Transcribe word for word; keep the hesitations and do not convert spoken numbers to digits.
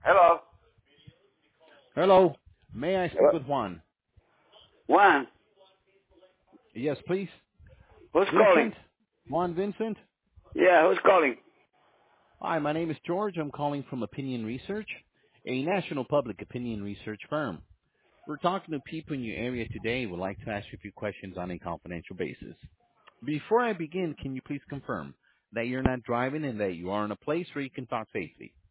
Hello. Hello. May I speak Hello. with Juan? Juan, Yes, please. who's calling? Vincent? Juan Vincent? Yeah, who's calling? Hi, my name is George. I'm calling from Opinion Research, a national public opinion research firm. We're talking to people in your area today. We'd like to ask you a few questions on a confidential basis. Before I begin, can you please confirm that you're not driving and that you are in a place where you can talk safely?